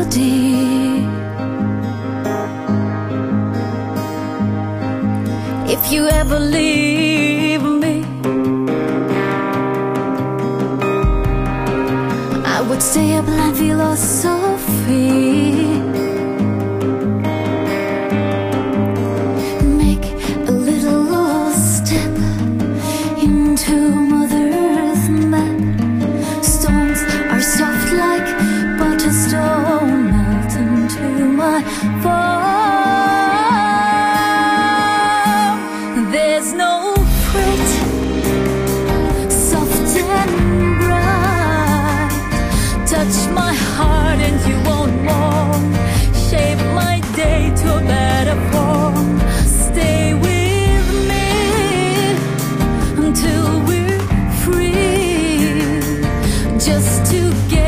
melody. If you ever leave me, I would stay up and philosophy. Make a little step into Mother's map. Stones are soft like butter, stone melt into my palm. There's no freight, soft and bright. Touch my heart and you won't mourn. Shape my day to a better form. Stay with me until we're free, just together.